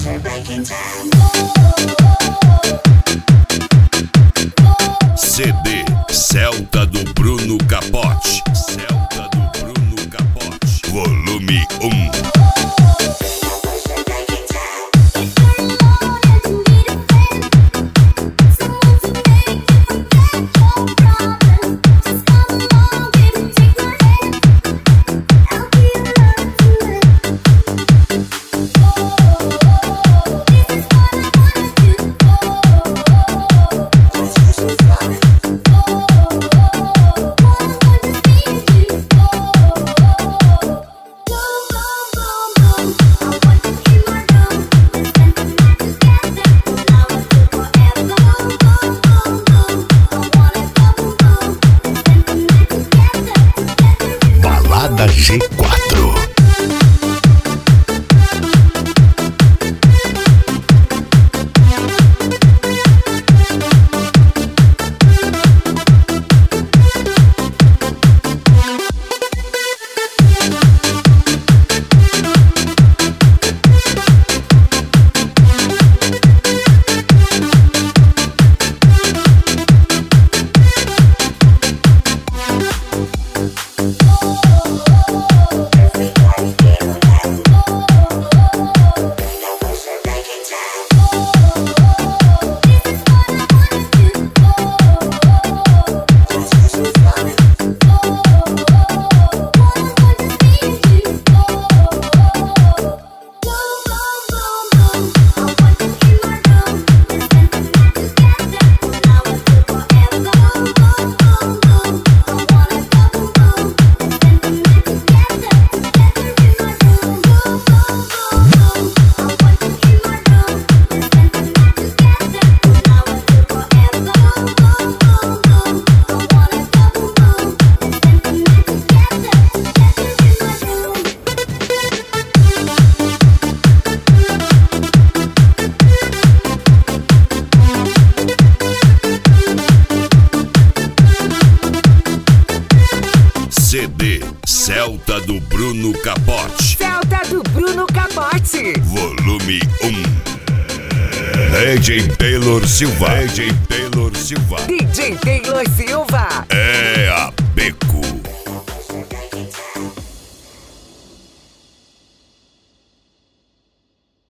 CD Celta do Bruno Capote. Celta do Bruno Capote. Volume 1. G4. CD Celta do Bruno Capote. Celta do Bruno Capote. Volume 1. DJ Taylor Silva. DJ Taylor Silva. DJ Taylor Silva. É a